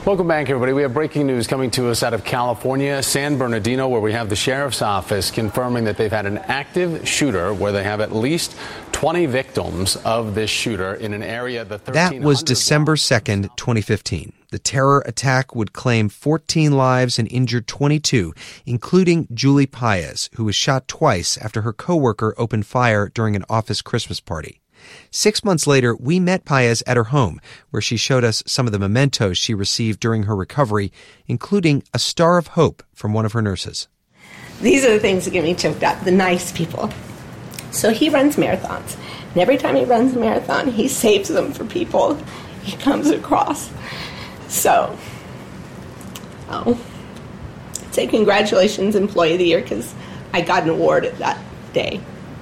Welcome back, everybody. We have breaking news coming to us out of California, San Bernardino, where we have the sheriff's office confirming that they've had an active shooter where they have at least 20 victims of this shooter in an area. That was December 2nd, 2015. The terror attack would claim 14 lives and injured 22, including Julie Paez, who was shot twice after her coworker opened fire during an office Christmas party. 6 months later, we met Paez at her home, where she showed us some of the mementos she received during her recovery, including a Star of Hope from one of her nurses. These are the things that get me choked up, the nice people. So he runs marathons, and every time he runs a marathon, he saves them for people he comes across. So, I'd say congratulations, Employee of the Year, because I got an award that day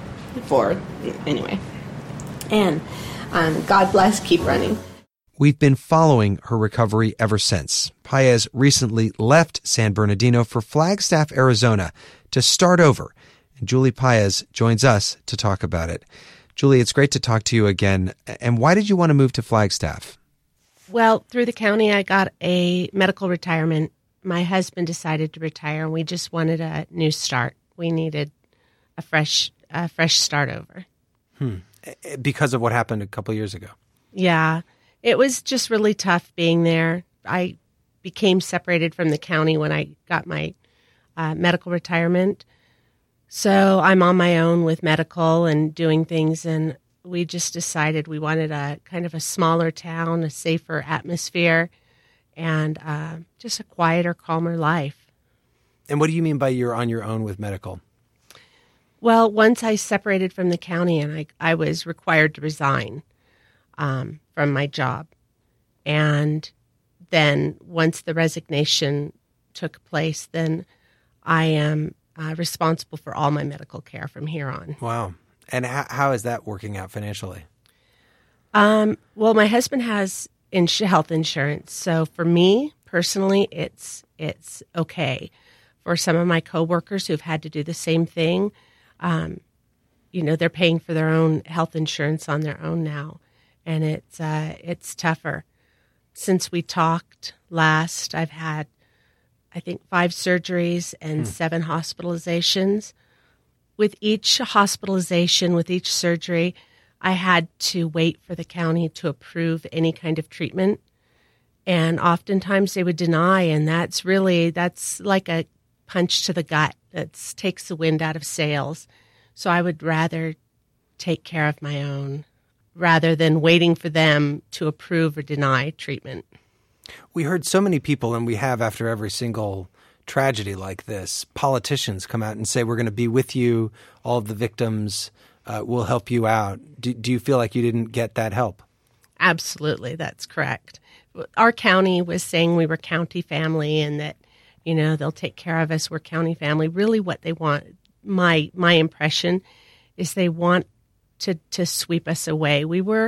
anyway. And God bless, keep running. We've been following her recovery ever since. Paez recently left San Bernardino for Flagstaff, Arizona, to start over. And Julie Paez joins us to talk about it. Julie, it's great to talk to you again. And why did you want to move to Flagstaff? Well, through the county, I got a medical retirement. My husband decided to retire, and we just wanted a new start. We needed a fresh start over. Because of what happened a couple years ago. Yeah, it was just really tough being there. I became separated from the county when I got my medical retirement. So I'm on my own with medical and doing things, and we just decided we wanted a kind of a smaller town, a safer atmosphere, and just a quieter, calmer life. And what do you mean by you're on your own with medical? Well, once I separated from the county and I was required to resign from my job. And then once the resignation took place, then I am responsible for all my medical care from here on. Wow. And how is that working out financially? Well, my husband has health insurance. So for me personally, it's okay. For some of my coworkers who've had to do the same thing, they're paying for their own health insurance on their own now, and it's tougher. Since we talked last, I've had, I think, 5 surgeries and 7 hospitalizations. With each hospitalization, with each surgery, I had to wait for the county to approve any kind of treatment, and oftentimes they would deny, and that's like a punch to the gut. That takes the wind out of sails. So I would rather take care of my own rather than waiting for them to approve or deny treatment. We heard so many people, and we have after every single tragedy like this, politicians come out and say, we're going to be with you, all of the victims, we'll help you out. Do you feel like you didn't get that help? Absolutely, that's correct. Our county was saying we were county family and that they'll take care of us. We're county family. Really what they want, my impression, is they want to sweep us away. We were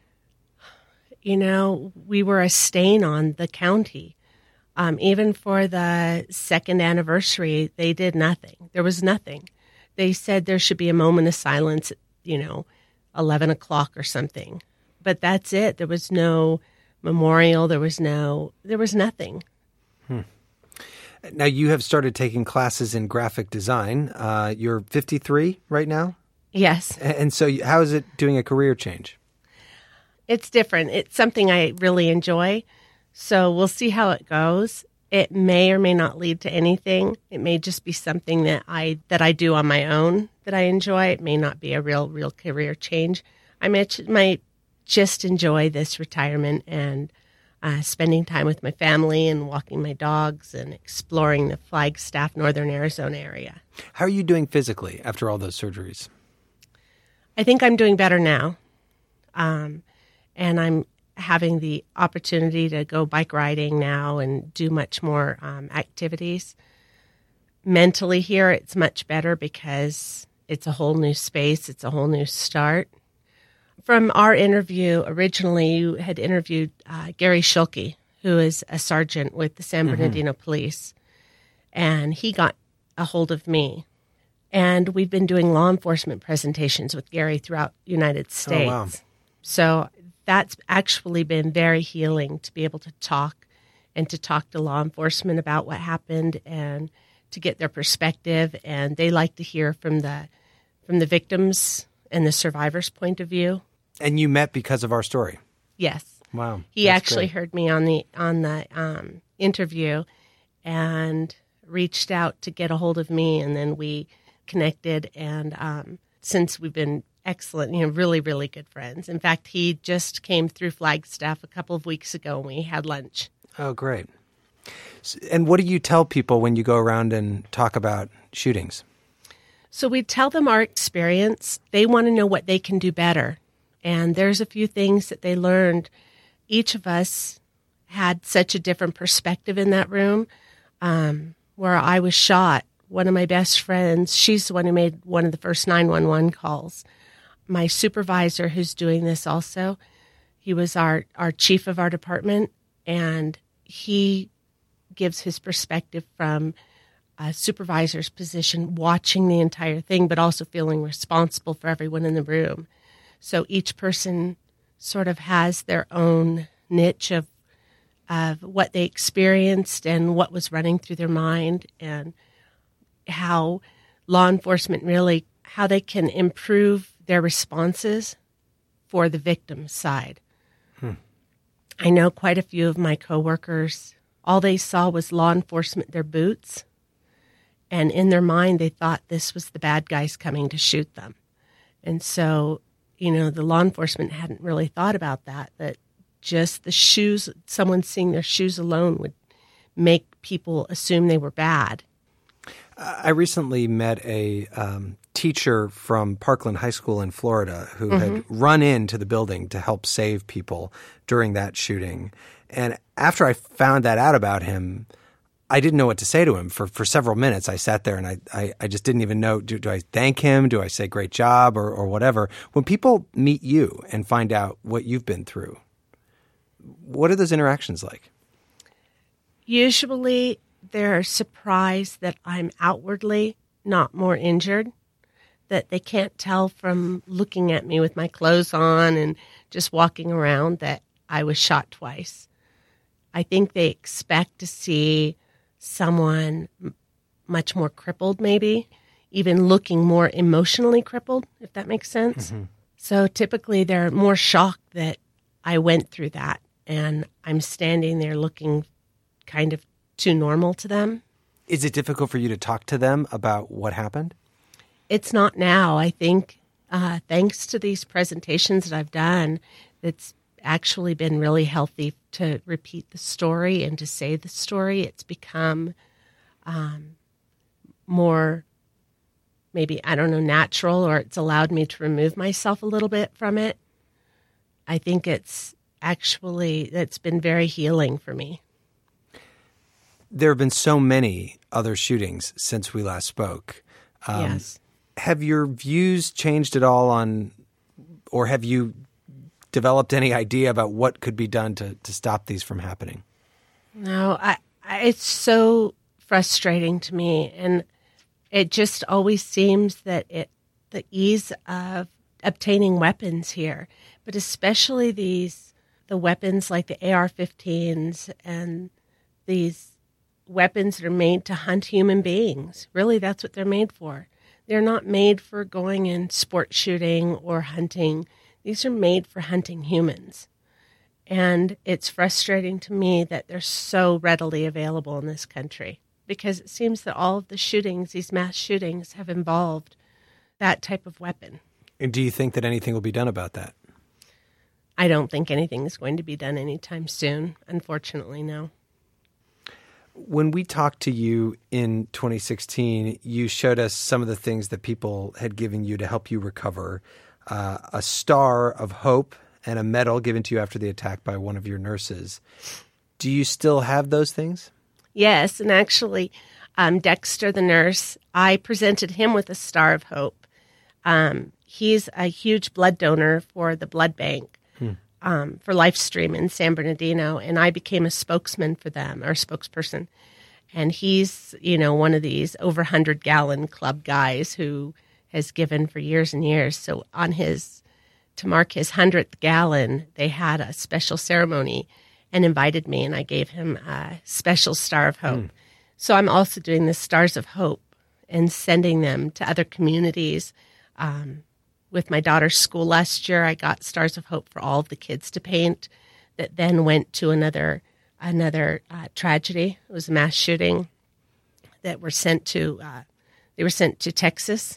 a stain on the county. Even for the 2nd anniversary, they did nothing. There was nothing. They said there should be a moment of silence at, 11 o'clock or something. But that's it. There was no memorial. There was nothing. Now, you have started taking classes in graphic design. You're 53 right now? Yes. And so how is it doing a career change? It's different. It's something I really enjoy. So we'll see how it goes. It may or may not lead to anything. It may just be something that I do on my own that I enjoy. It may not be a real career change. I might just enjoy this retirement and spending time with my family and walking my dogs and exploring the Flagstaff, Northern Arizona area. How are you doing physically after all those surgeries? I think I'm doing better now. And I'm having the opportunity to go bike riding now and do much more activities. Mentally here, it's much better because it's a whole new space. It's a whole new start. From our interview, originally you had interviewed Gary Schulke, who is a sergeant with the San Bernardino Police, and he got a hold of me. And we've been doing law enforcement presentations with Gary throughout the United States. Oh, wow. So that's actually been very healing to be able to talk and to talk to law enforcement about what happened and to get their perspective. And they like to hear from the victims and the survivors' point of view. And you met because of our story. Yes. Wow. He actually heard me on the interview and reached out to get a hold of me, and then we connected. And since we've been excellent, really, really good friends. In fact, he just came through Flagstaff a couple of weeks ago, and we had lunch. Oh, great. And what do you tell people when you go around and talk about shootings? So we tell them our experience. They want to know what they can do better. And there's a few things that they learned. Each of us had such a different perspective in that room. Where I was shot, one of my best friends, she's the one who made one of the first 911 calls. My supervisor, who's doing this also, he was our chief of our department, and he gives his perspective from a supervisor's position, watching the entire thing, but also feeling responsible for everyone in the room. So each person sort of has their own niche of what they experienced and what was running through their mind, and how law enforcement really, how they can improve their responses for the victim's side. I know quite a few of my coworkers, all they saw was law enforcement, their boots, and in their mind they thought this was the bad guys coming to shoot them. And so, the law enforcement hadn't really thought about that just the shoes, someone seeing their shoes alone would make people assume they were bad. I recently met a teacher from Parkland High School in Florida who had run into the building to help save people during that shooting. And after I found that out about him, I didn't know what to say to him. For several minutes, I sat there and I just didn't even know, do I thank him? Do I say great job or whatever? When people meet you and find out what you've been through, what are those interactions like? Usually they're surprised that I'm outwardly not more injured, that they can't tell from looking at me with my clothes on and just walking around that I was shot twice. I think they expect to see someone much more crippled, maybe, even looking more emotionally crippled, if that makes sense. So typically they're more shocked that I went through that, and I'm standing there looking kind of too normal to them. Is it difficult for you to talk to them about what happened? It's not now. I think thanks to these presentations that I've done, it's actually been really healthy to repeat the story and to say the story. It's become more, maybe, natural, or it's allowed me to remove myself a little bit from it. I think it's been very healing for me. There have been so many other shootings since we last spoke. Yes. Have your views changed at all on, or have you developed any idea about what could be done to stop these from happening? No, it's so frustrating to me, and it just always seems that the ease of obtaining weapons here, but especially the weapons like the AR-15s and these weapons that are made to hunt human beings. Really, that's what they're made for. They're not made for going and sport shooting or hunting. These are made for hunting humans. And it's frustrating to me that they're so readily available in this country, because it seems that all of the shootings, these mass shootings, have involved that type of weapon. And do you think that anything will be done about that? I don't think anything is going to be done anytime soon. Unfortunately, no. When we talked to you in 2016, you showed us some of the things that people had given you to help you recover. A star of hope and a medal given to you after the attack by one of your nurses. Do you still have those things? Yes, and actually, Dexter, the nurse, I presented him with a Star of Hope. He's a huge blood donor for the blood bank for Lifestream in San Bernardino, and I became a spokesman for them, or spokesperson. And he's, one of these over 100-gallon club guys who has given for years and years. So to mark his 100th gallon, they had a special ceremony, and invited me, and I gave him a special Star of Hope. So I'm also doing the Stars of Hope and sending them to other communities. With my daughter's school last year, I got Stars of Hope for all of the kids to paint that then went to another tragedy. It was a mass shooting that were sent to Texas.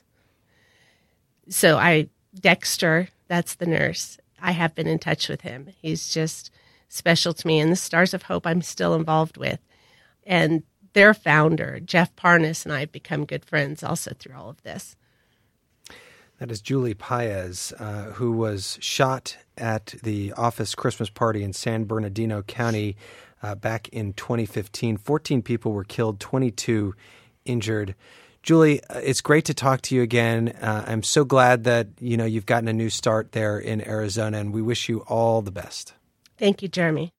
So Dexter, that's the nurse, I have been in touch with him. He's just special to me. And the Stars of Hope I'm still involved with. And their founder, Jeff Parnas, and I have become good friends also through all of this. That is Julie Paez, who was shot at the office Christmas party in San Bernardino County back in 2015. 14 people were killed, 22 injured. Julie, it's great to talk to you again. I'm so glad that you've gotten a new start there in Arizona, and we wish you all the best. Thank you, Jeremy.